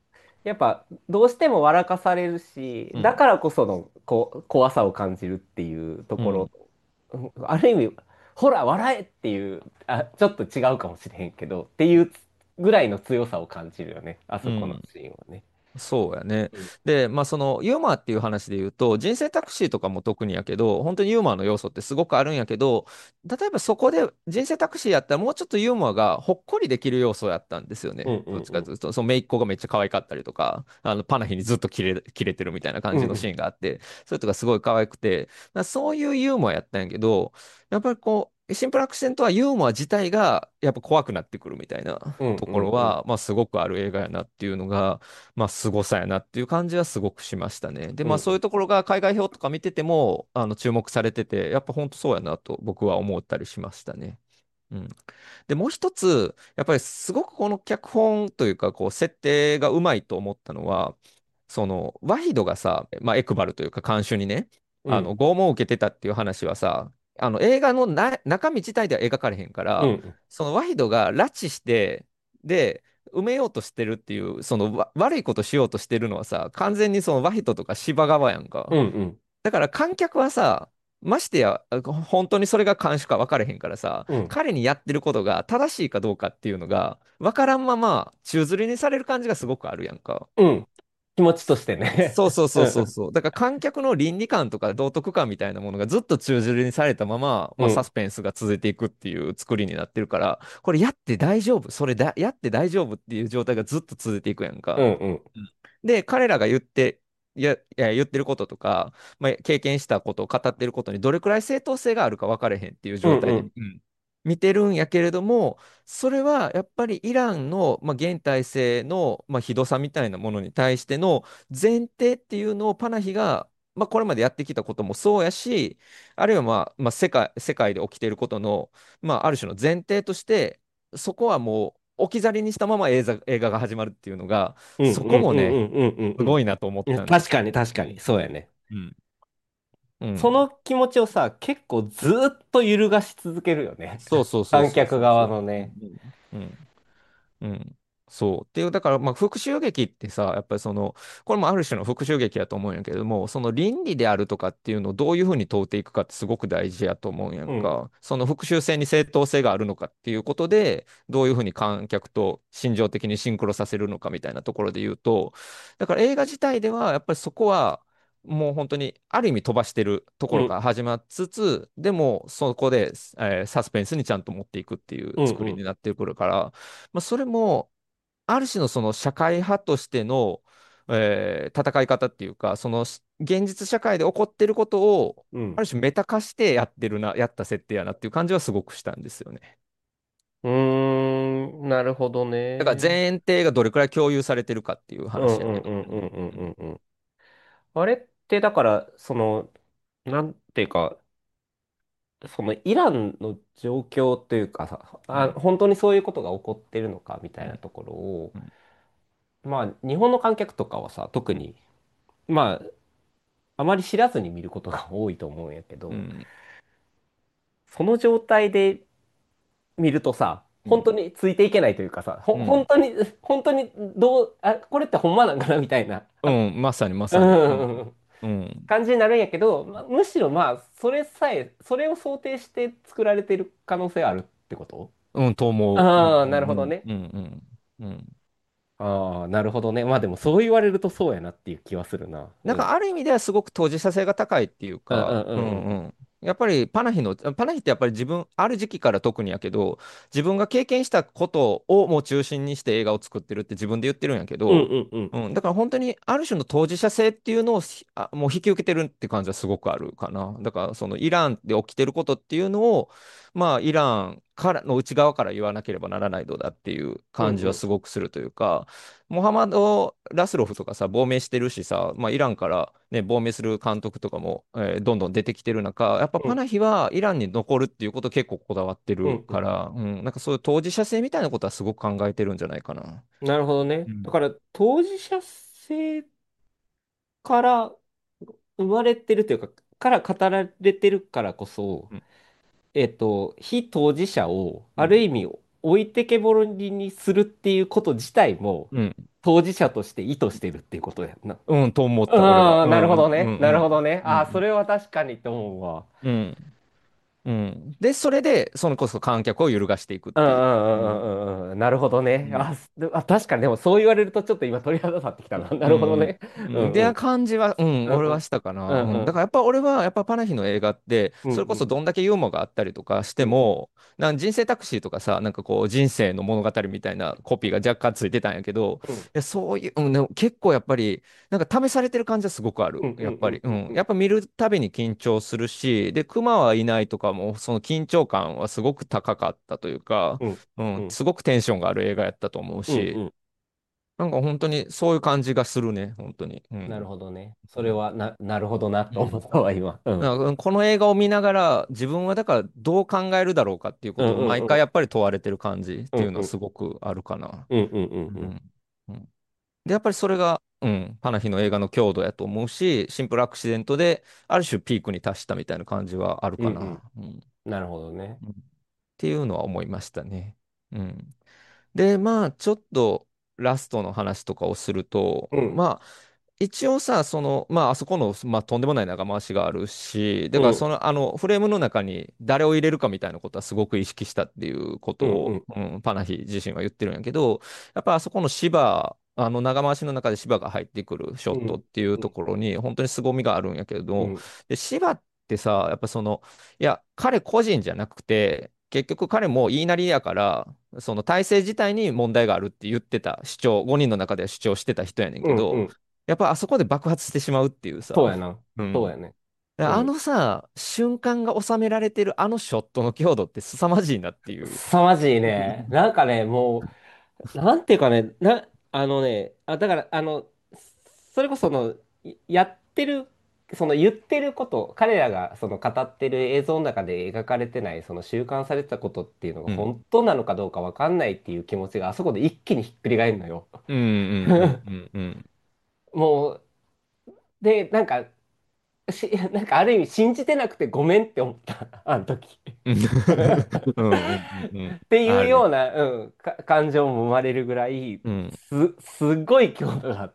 やっぱどうしても笑かされるし、 うん。 だからこそのこ怖さを感じるっていうところ、 うん。 うんある意味、ほら、笑えっていう、あ、ちょっと違うかもしれへんけど、っていうぐらいの強さを感じるよね。あそこのうん。 シーンはね。 そうやね。 うん。 で、まあそのユーモアっていう話で言うと、人生タクシーとかも特にやけど、本当にユーモアの要素ってすごくあるんやけど、例えばそこで人生タクシーやったらもうちょっとユーモアがほっこりできる要素やったんですよね。 うんうんどっちうん。 かというと、その姪っ子がめっちゃ可愛かったりとか、あのパナヒにずっとキレ、キレてるみたいな感じのシうんうん。 ーンがあって、それとかすごい可愛くて、だからそういうユーモアやったんやけど、やっぱりこう、シンプルアクセントはユーモア自体がやっぱ怖くなってくるみたいなうんとうんうん。 ころは、まあすごくある映画やなっていうのが、まあ、凄さやなっていう感じはすごくしましたね。で、まあ、そういううんところが海外表とか見てても、あの、注目されてて、やっぱ本当そうやなと僕は思ったりしましたね。うん。で、もう一つ、やっぱりすごくこの脚本というか、こう、設定がうまいと思ったのは、その、ワヒドがさ、まあ、エクバルというか、看守にね、あの、 うん拷問を受けてたっていう話はさ、あの、映画のな中身自体では描かれへんから、 うんそのワヒドが拉致して、で、埋めようとしてるっていう、そのわ悪いことしようとしてるのはさ、完全にそのワヒドとか芝側やんか。 うんうんだから観客はさ、ましてや、あ本当にそれが監視か分かれへんからさ、 うん彼にやってることが正しいかどうかっていうのが分からんまま宙吊りにされる感じがすごくあるやんか。 うん。気持ちとしてね。 そうそうそううんそうそう。だから観客の倫理観とか道徳観みたいなものがずっと宙吊りにされたまま、まあ、サうんスペンスが続いていくっていう作りになってるから、これやって大丈夫それだ、やって大丈夫っていう状態がずっと続いていくやんか。 うんうんうん。で、彼らが言って、いや、いや言ってることとか、まあ、経験したことを語ってることにどれくらい正当性があるか分かれへんっていう状態で、 うんうんうん見てるんやけれども、それはやっぱりイランの、まあ、現体制の、まあ、ひどさみたいなものに対しての前提っていうのをパナヒが、まあ、これまでやってきたこともそうやし、あるいは、まあまあ、世界、世界で起きていることの、まあ、ある種の前提として、そこはもう置き去りにしたまま映画、映画が始まるっていうのが、 うんそうんうんうこもね、 んうんうんうん。 すごいなと思っいやたんですよ。 確かに確かに、 うん。 そうやね。 うん。うん。 その気持ちをさ、結構ずーっと揺るがし続けるよね。 そうそうそう観客そうそうそう。 側のね。 うん。うん。うん。そう。っていう、だから、まあ、復讐劇ってさ、やっぱりその、これもある種の復讐劇やと思うんやけれども、その倫理であるとかっていうのをどういうふうに問うていくかってすごく大事やと思うんやうん。 んか。その復讐性に正当性があるのかっていうことで、どういうふうに観客と心情的にシンクロさせるのかみたいなところで言うと、だから映画自体では、やっぱりそこは、もう本当にある意味飛ばしてるところかうん。 ら始まりつつ、でもそこで、えーサスペンスにちゃんと持っていくっていううんうん。 作りになってくるから、まあ、それも、ある種のその社会派としての、えー戦い方っていうか、そのし現実社会で起こってることを、 うん。 ある種メタ化してやってるな、やった設定やなっていう感じはすごくしたんですよね。 うーん。なるほどだからね。 前提がどれくらい共有されてるかっていううんうん話やけど。うん。 うんうんうんうん。 うんうん。あれってだから、その、なんていうか、そのイランの状況というかさ、あ、 うん。 本当にそういうことが起こってるのかみたうん。 いなところを、 うん。 まあ、日本の観客とかはさ、特に、まあ、あまり知らずに見ることが多いと思うんやけど、 うん。 その状態で見るとさ、 うん。 本当についていけないというかさ、ほ、 うん。 本当に、本当にどう、あ、これってほんまなんかなみたいな、 うん。まさにまうさに。うん。 ん、 うん。 感じになるんやけど、まあむしろまあ、それさえ、それを想定して作られてる可能性あるってこと？ うん、と思う。うん。 ああー、なるほどうん。 ね。 うん。うん。うん。 ああ、なるほどね。まあでもそう言われるとそうやなっていう気はするな。うん。 なんかある意味ではすごく当事者性が高いっていううんうか、うんうんうん。 んうん。やっぱりパナヒの、パナヒってやっぱり自分、ある時期から特にやけど、自分が経験したことをもう中心にして映画を作ってるって自分で言ってるんやけうんど、 うんうん。 うん、だから本当にある種の当事者性っていうのをひあもう引き受けてるって感じはすごくあるかな。だからそのイランで起きてることっていうのを、まあイランからの内側から言わなければならないのだっていう感じはうんうん。 すごくするというか、モハマド・ラスロフとかさ、亡命してるしさ、まあ、イランから、ね、亡命する監督とかも、えーどんどん出てきてる中、やっぱうんパナヒはイランに残るっていうこと結構こだわってるうんうん。 から、うん、なんかそういう当事者性みたいなことはすごく考えてるんじゃないかな。 なるほどね。だうん。 から当事者性から生まれてるというか、から語られてるからこそ、 うん。 えっと、非当事者をうん。 ある意味置いてけぼりにするっていうこと自体も、 うん。 当事者として意図してるっていうことだよな。 うん、と思った、俺は。 ああ、なるほうん、うん、 どね。なるほどね。 うん、 ああ、それは確かにって思うわ。 うん、うん。うん。で、それで、そのこそ観客を揺るがしていくっうんうていう。うんん。 うんうんうん。なるほどね。 うん。 あ、すあ、確かに、でもそう言われるとちょっと今鳥肌立ってきたな。なうん。 るほどね。 うん。で、 うんうん。 感じは、うん、 うんうん。 俺はしたかな。うん。だうんうん。 からやっぱ俺は、やっぱパナヒの映画って、 うんうん。 それこそどんだけユーモアがあったりとかしうんうん。 ても、なんか人生タクシーとかさ、なんかこう、人生の物語みたいなコピーが若干ついてたんやけど、いうんやそういう、うん、でも結構やっぱり、なんか試されてる感じはすごくある。 うんうんうやっぱり。うん。 んうんうん。 やっぱ見るたびに緊張するし、で、クマはいないとかも、その緊張感はすごく高かったというか、 うんうん、 うんすごくテンションがある映画やったと思うし、 うんうん。 なんか本当にそういう感じがするね、本当に。うなるん。 ほどね。それうん。 はな、なるほどなうん。 と思ったわ、今。うん。 だからこの映画を見ながら、自分はだからどう考えるだろうかっていうこうんとをうんうん。 毎回やっぱり問われてる感じっうんうん。 ていうのはすごくあるかな。 うんうんうんうん。 うん。うん。で、やっぱりそれが、うん、パナヒの映画の強度やと思うし、シンプルアクシデントで、ある種ピークに達したみたいな感じはあるうんうん。 かな。うん。 なるほどね。 うん。っていうのは思いましたね。うん。で、まあ、ちょっとラストの話とかをすると、 うん。 まあ、一応さ、その、まあ、あそこの、まあ、とんでもない長回しがあるし、だから、そうん。 の、あの、フレームの中に誰を入れるかみたいなことはすごく意識したっていうことを、 うんうん。 うん、パナヒ自身は言ってるんやけど、やっぱあそこの芝、あの長回しの中で芝が入ってくるショットっうん。 ていうとうん。 ころに、本当に凄みがあるんやけれど、 うん。 で、芝ってさ、やっぱその、いや、彼個人じゃなくて、結局彼も言いなりやから、その体制自体に問題があるって言ってた主張、ごにんの中では主張してた人やねんけど、 うんうん。 やっぱあそこで爆発してしまうっていうさ、 そうやな。 うん。 そうやね。 であうん。 のさ、瞬間が収められてるあのショットの強度って凄まじいなっていう。 凄まじいね。なんかね、もう、なんていうかね、な、あのね、あ、だから、あの、それこその、いやってる、その言ってること、彼らがその語ってる映像の中で描かれてない、その習慣されてたことっていうのがうん。 本当なのかどうかわかんないっていう気持ちがあそこで一気にひっくり返るのよ。 うんうんうんうんうん。 もう、で、なんか、し、なんかある意味信じてなくてごめんって思った、あの時。 うんうんうんうんうん。 っていうある。 ような、うん、か感情も生まれるぐらい、 うん。 す、すっごい強度があって、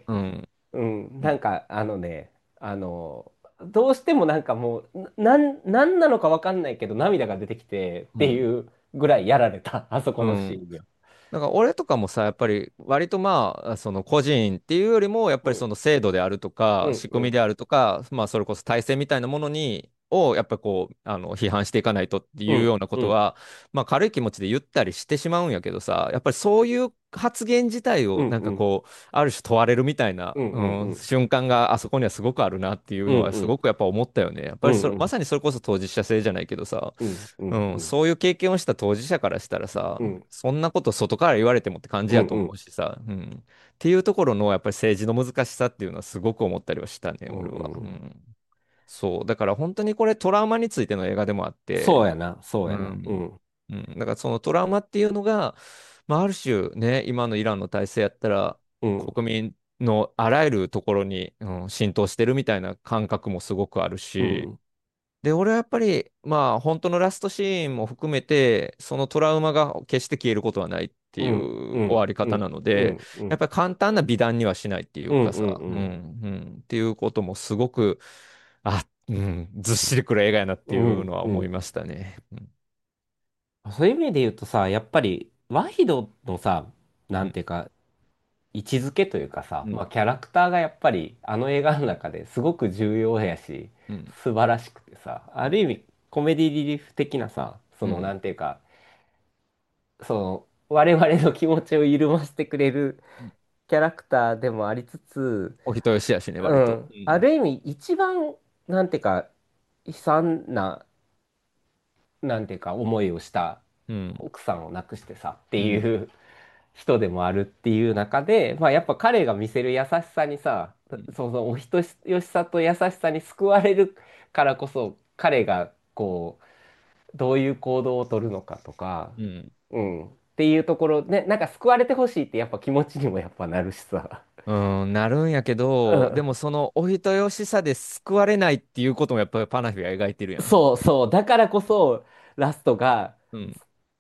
うん。 うん、 うん。 なんかあのね、あの、どうしてもなんかもう、な、なん、なんなのかわかんないけど涙が出てきてっうん。 ていうぐらいやられた、あそこのシうん。 ーンには。 なんか俺とかもさ、やっぱり割とまあ、その個人っていうよりも、やっぱりその制度であるとか、 うん、うん、 仕組みであるとか、まあそれこそ体制みたいなものに、をやっぱこう、あの、批判していかないとってうん、 いうようなこうん、 とは、まあ軽い気持ちで言ったりしてしまうんやけどさ、やっぱりそういう発言自体をうん、 なんうん、 かこう、ある種問われるみたいな、 うん、うん、 うん、 うん、 瞬間があそこにはすごくあるなっていううん、 のはうん、 すごくやっぱ思ったよね。やっぱりそれ、 うん、 まさにそれこそ当事者性じゃないけどさ、 うん、うん、 うん、 うん、 そういう経験をした当事者からしたらさ、 うん、 そんなこと外から言われてもって感じうん、 やと思うん、 うしさ、うん。っていうところのやっぱり政治の難しさっていうのはすごく思ったりはしたね、 う俺は。うん。 ん。そう。だから本当にこれトラウマについての映画でもあって、 そうやな、そううやな。うん。 ん、 うん。だからそのトラウマっていうのが、まあ、ある種ね、今のイランの体制やったら、 うん、 国民のあらゆるところに、うん、浸透してるみたいな感覚もすごくあるし、 うん、 で、俺はやっぱり、まあ、本当のラストシーンも含めて、そのトラウマが決して消えることはないっていうん、うう終ん、 わり方なうん、 ので、 うん、うん、 やっぱり簡単な美談にはしないっていううん、 かさ、 うん、 うん、 うん、 うん、っていうこともすごく、あ、うん、ずっしりくる映画やなっていううん、 のは思いまうん。 したね。うん、 そういう意味で言うとさ、やっぱり、ワヒドのさ、 うん、 なんていうか、位置づけというかさ、 うん、 まあ、キャラクターがやっぱり、あの映画の中ですごく重要やし、 うん、 素晴らしくてさ、ある意味、コメディリリーフ的なさ、その、 うん。 なんていうか、その、我々の気持ちを緩ませてくれるキャラクターでもありつつ、 お人よしやしね、割と。 うん、 うん、 ある意味、一番、なんていうか、悲惨な、なんていうか、思いをしたうん、 奥さんを亡くしてさってうん、 いう人でもあるっていう中で、まあ、やっぱ彼が見せる優しさにさ、 うん、 そのお人よしさと優しさに救われるからこそ彼がこうどういう行動を取るのかとか、 うん。 うん、っていうところね、なんか救われてほしいってやっぱ気持ちにもやっぱなるしさ。 うん、なるんやけうど、でもん、 そのお人よしさで救われないっていうこともやっぱりパナフィが描いてるやん。 そうそう、だからこそラストがうん。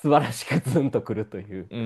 素晴らしくズンとくるという。 うん。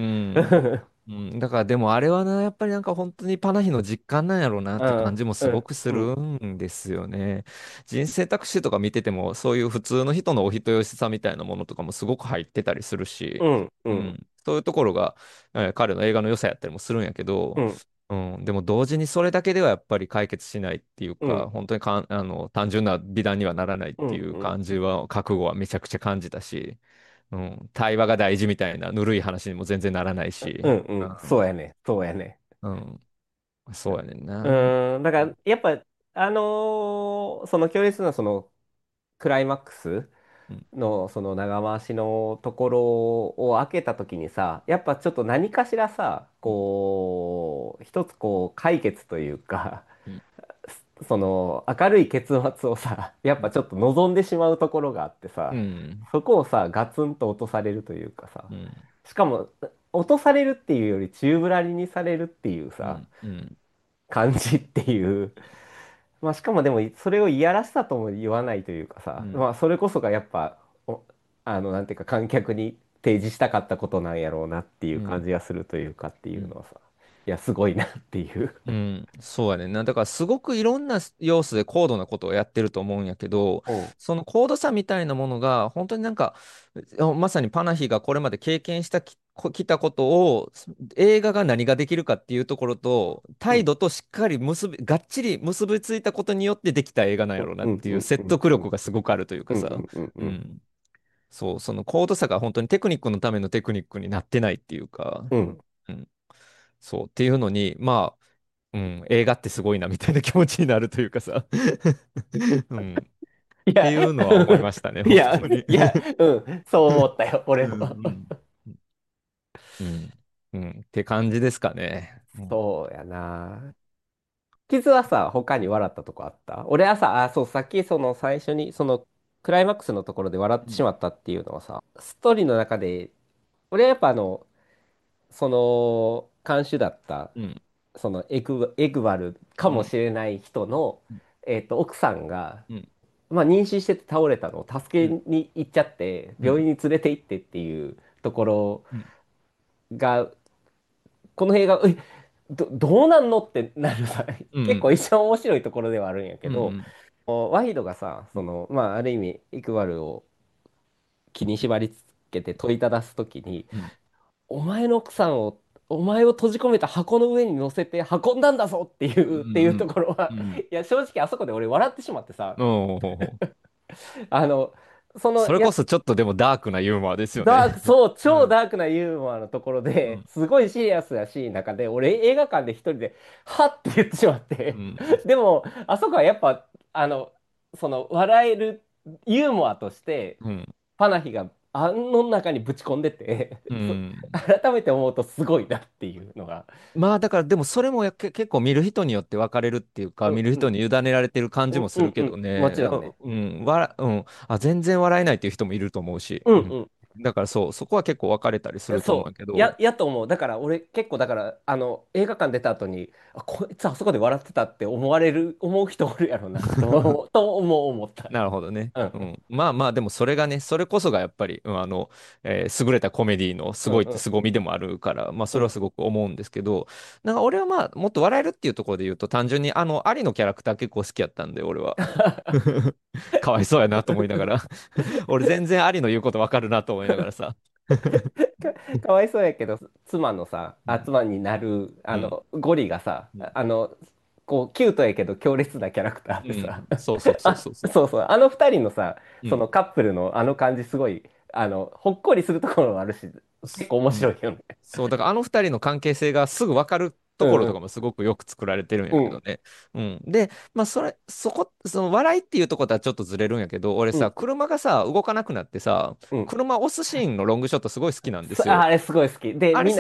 うん、だからでもあれはな、やっぱりなんか本当にパナヒの実感なんやろうなって感うん、 じもすごうん、 くするうん、 んですよね。人生タクシーとか見てても、そういう普通の人のお人よしさみたいなものとかもすごく入ってたりするし、 うん、うん、 うん、そういうところが、えー彼の映画の良さやったりもするんやけど、 うん、 うん、でも同時にそれだけではやっぱり解決しないっていうか、 うん、 本当にかん、あの、単純な美談にはならないっうん、 ていううん、 感じは、覚悟はめちゃくちゃ感じたし、うん、対話が大事みたいなぬるい話にも全然ならないし、 うん、うん、そうやね、そうやね。 うん、うん、そうやねんうな。 ーん、だから、やっぱ、あのーその強烈なそのクライマックスうん、 のその長回しのところを開けた時にさ、やっぱちょっと何かしらさ、 うん、 こう、一つこう解決というか、 うん、 その明るい結末をさ、やっぱちょっと望んでしまうところがあってうさ、 ん、 そこをさ、ガツンと落とされるというかさ、 うん、 しかも、落とされるっていうより宙ぶらりにされるっていうさ、 うん、うん、 感じっていう。まあしかもでも、それをいやらしさとも言わないというかさ、まあうん、 それこそがやっぱ、おあの、なんていうか観客に提示したかったことなんやろうなっていう感うん、 じがするというかってうん、 いうのはさ、いや、すごいなっていう。 うん、そうやねんな。だからすごくいろんな要素で高度なことをやってると思うんやけど、 うん。 その高度さみたいなものが本当になんか、あまさにパナヒがこれまで経験したき、こきたことを映画が何ができるかっていうところとうん。 態度としっかり結び、がっちり結びついたことによってできた映画なんやろうなうん。 っていううん。うん。 説得うん。 力がすごくあるというかさ、 うん。うん。うん。 うん、そう、その高度さが本当にテクニックのためのテクニックになってないっていうか、 うん。 うん、そうっていうのに、まあ、うん、映画ってすごいなみたいな気持ちになるというかさ、うん、っいや、 ていうのは思いましたね、 いや、 本当に。 いや、うん、そう思ったよ、 う俺も。 ん、うん、うん、うん、って感じですかね。うん、 そうやな。傷はさ、他に笑ったとこあった？俺はさ、あ、そう、さっきその最初に、そのクライマックスのところで笑っうん、 てしまったっていうのはさ、ストーリーの中で、俺はやっぱあの、その、看守だった、 うん、 そのエグ、エグワルかもうん、 しれない人の、えっと、奥さんが、 うん、 まあ、妊娠してて倒れたのを助うん、 けに行っちゃって、 うん、 病院に連れて行ってっていうところうん、 が、この映画、え、ど、どうなんのってなるさ、 うん、うん、 結構一番面白いところではあるんやけど、 うん、 ワヒドがさ、その、まあ、ある意味、イクバルを気に縛り付けて問いただすときに、 うん、 お前の奥さんを、お前を閉じ込めた箱の上に乗せて運んだんだぞっていう、っていうところは、 うん、 いや、正直あそこで俺笑ってしまってさ、 おー、 あの、その、 それいや、 こそちょっとでもダークなユーモアですよね。 ダーク、そう、 うん、 超ダークなユーモアのところで、 うん、 すごいシリアスなシーンの中で、俺映画館で一人で、はって言ってしまって、 うん、 でも、あそこはやっぱ、あの、その、笑えるユーモアとして、 うん、 パナヒがあの中にぶち込んでて、 うそん。 改めて思うとすごいなっていうのが。 まあだからでもそれもやけ結構見る人によって分かれるっていうか、見るうんうん人に委ねられてる感うんじもするけうんうん。もどね。 ちろんね。 うん、わら、うん。あ、全然笑えないっていう人もいると思うし。うん。 うんうん。 だからそう、そこは結構分かれたりすると思うんそう。 だけど、 や、やと思う。だから俺結構だから、あの、映画館出た後に、あ、こいつあそこで笑ってたって思われる、思う人おるやろな、と、と思う、思った。 なるほどね。 うん。 うん。まあまあ、でもそれがね、それこそがやっぱり、うん、あの、えー優れたコメディのすごいってうんうん凄みでもあるから、まあそうん。 れはすごく思うんですけど、なんか俺はまあ、もっと笑えるっていうところで言うと、単純にあの、アリのキャラクター結構好きやったんで、俺は。かわいそうやなと思いながら俺全然アリの言うことわかるなと思いながらさ。 か、かわいそうやけど、妻のさ、あ、 うん。 妻になる、あうん。 の、ゴリがさ、 うん。 あの、こう、キュートやけど強烈なキャラクターでさ、 うん、そうそうそうあ、 そうそそうそう、あの二人のさ、 う。うん。 そのカップルのあの感じすごい、あの、ほっこりするところもあるし、結構面うん。 白いよね。 そう、だからあの二人の関係性がすぐ分かるところうんうん。 とかもすごくよく作られてるんやうん。 けどね。うん。で、まあ、それ、そこ、その笑いっていうところとはちょっとずれるんやけど、俺さ、 うん。 車がさ、動かなくなってさ、 うん。 車押すシーンのロングショットすごい好きなんですそあ、 よ。 あれすごい好き。で、みんな、 あれさ、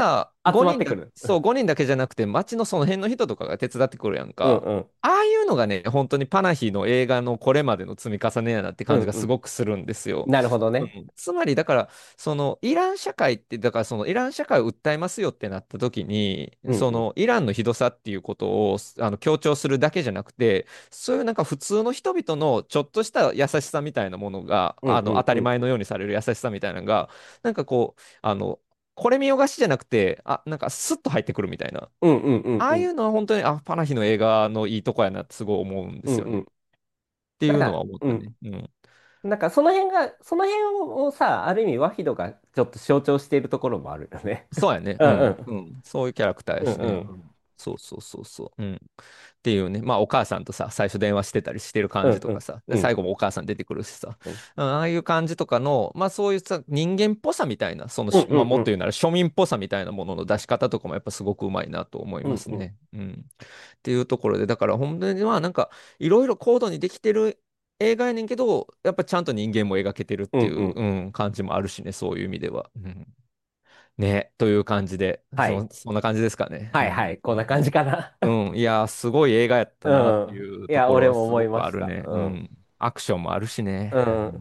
ごにんだ、 集まってくる。 そう、ごにんだけじゃなくて、街のその辺の人とかが手伝ってくるやんか。 うんうん。 ああいうのがね、本当にパナヒの映画のこれまでの積み重ねやなって感じがすうんうん。 ごくするんですよ。 なるほどね。 うん、つまり、だから、そのイラン社会って、だからそのイラン社会を訴えますよってなった時に、 うんうん。 そのイランのひどさっていうことをあの強調するだけじゃなくて、そういうなんか普通の人々のちょっとした優しさみたいなものが、 うんあの当たりうんうん。 前のようにされる優しさみたいなのが、なんかこう、あの、これ見よがしじゃなくて、あ、なんかスッと入ってくるみたいな。 うんうんうんうん。 ああいうのは本当に、あ、パナヒの映画のいいとこやなってすごい思うんですよね。っうんうん。 ていうのはなんか、うん。 思ったね。うん。 なんかその辺が、その辺をさ、ある意味ワヒドがちょっと象徴しているところもあるよね。 そうやね。 うんううん。 ん。 うん。そういうキャラクターやうんしね。 うん。 うん。そうそうそうそう。うん。っていうね。まあ、お母さんとさ、最初電話してたりしてる感うんうんじとかさ、で、 うん最後もお母さん出てくるしさ、 うんうん、ああいう感じとかの、まあ、そういうさ、人間っぽさみたいな、そのうんし、まあ、 うんうんもっと言うなら庶民っぽさみたいなものの出し方とかもやっぱすごくうまいなと思いうんうんますね。うん。っていうところで、だから本当にまあ、なんか、いろいろ高度にできてる映画やねんけど、やっぱちゃんと人間も描けてるっていう、 うんうん。 うん、感じもあるしね、そういう意味では。うんね、という感じで、 はい。 そ、そんな感じですかね。うん。 はいはい。こんな感じかな。 うん、いやー、すごい映画やったうなっていん。いや、 うところ俺も思いはすごくました。 あるね。 うん。 うん。アクションもあるしね。 うん。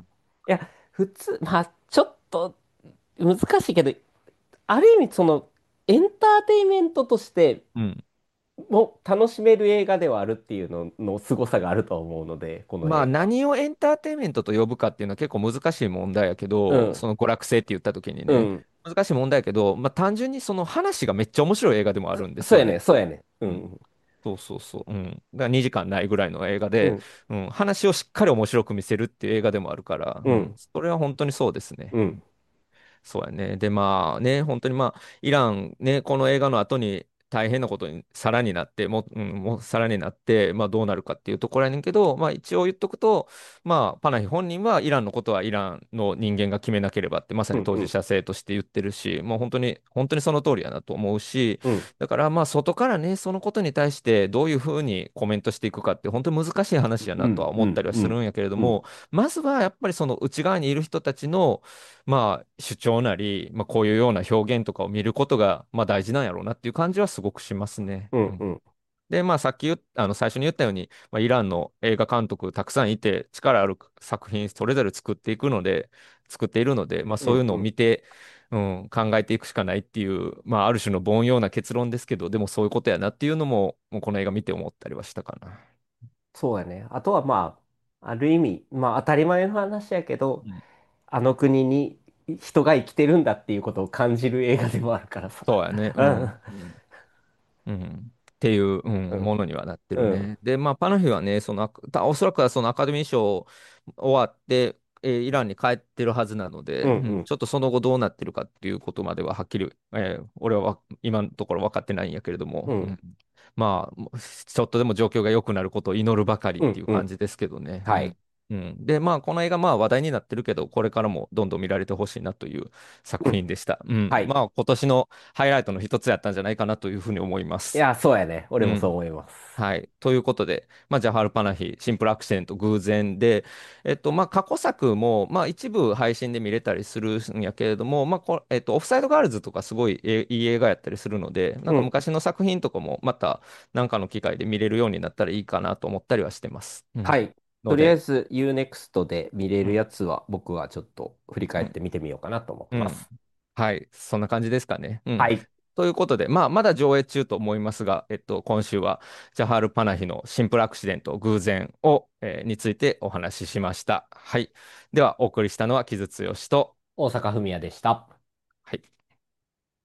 いや、普通、まあ、ちょっと難しいけど、ある意味、その、エンターテインメントとしてうん。 も楽しめる映画ではあるっていうのの凄さがあると思うので、このまあ、 映画は。 何をエンターテインメントと呼ぶかっていうのは結構難しい問題やけど、 うん。 その娯楽性って言った時にね、 うん。 難しい問題やけど、まあ、単純にその話がめっちゃ面白い映画でもあるんですそうやね、 よね。 そうやね。ううん。 ん。 そうそうそう。うん。だからにじかんないぐらいの映画で、 うん。 うん、話をしっかり面白く見せるっていう映画でもあるから、うん。 うん。 それは本当にそうですね。 うん。 そうやね。で、まあね、本当にまあ、イランね、この映画の後に大変なことにさらになって、もう、うん、もうさらになって、まあどうなるかっていうところやねんけど、まあ一応言っとくと、まあパナヒ本人はイランのことはイランの人間が決めなければってまさうん。 に当うん。 事者性として言ってるし、もう本当に、本当にその通りやなと思うし、 うん。 だからまあ外からね、そのことに対してどういうふうにコメントしていくかって本当に難しい話やなとはうん。うん。 思ったりはうん。 するんやけれどうん。 も、まずはやっぱりその内側にいる人たちのまあ、主張なり、まあ、こういうような表現とかを見ることが、まあ、大事なんやろうなっていう感じはすごくしますね。 うん。 うん。 うん。 で、まあ、さっき言っあの最初に言ったように、まあ、イランの映画監督たくさんいて、力ある作品それぞれ作っていくので、作っているので、まあ、 うん。 そういうのをうん。 見て、うん、考えていくしかないっていう、まあ、ある種の凡庸な結論ですけど、でもそういうことやなっていうのも、もうこの映画見て思ったりはしたかな。 そうやね。あとはまあ、ある意味、まあ当たり前の話やけど、 うん。 あの国に人が生きてるんだっていうことを感じる映画でもあるからさ。 そうやね。 うん。 うん。うんうん、っていう、うん、 うん。 ものにはなってるうん。 ね。で、まあ、パナヒはね、その、あたおそらくはそのアカデミー賞終わって、えーイランに帰ってるはずなので、 うん。 うん、 うん。 ちょっとその後どうなってるかっていうことまでははっきり、えー俺はわ今のところ分かってないんやけれども、ううん。 ん、まあ、もうちょっとでも状況が良くなることを祈るばかりっうん。 ていううん。 感じですけどね。うはい。 んうん、で、まあ、この映画、まあ、話題になってるけど、これからもどんどん見られてほしいなという作うん。 品でした。うん。 はい。 まあ、今年のハイライトの一つやったんじゃないかなというふうに思います。 いや、そうやね。俺もそううん。 思います。 はい。ということで、まあ、ジャハール・パナヒ、シンプルアクシデント、偶然で、えっと、まあ、過去作も、まあ、一部配信で見れたりするんやけれども、まあ、こえっと、オフサイドガールズとかすごいえいい映画やったりするので、なんかうん。 昔の作品とかも、また、なんかの機会で見れるようになったらいいかなと思ったりはしてます。うん。 はい。とので、 りあえず ユーネクスト で見れうん、 るやつは僕はちょっと振りうん、 返って見てみようかなと思ってうん。 ます。 はい。そんな感じですかね。うん。 はい。 ということで、まあ、まだ上映中と思いますが、えっと、今週は、ジャハール・パナヒのシンプルアクシデント、偶然を、えーについてお話ししました。はい。では、お送りしたのは木津剛と、 大阪文也でした。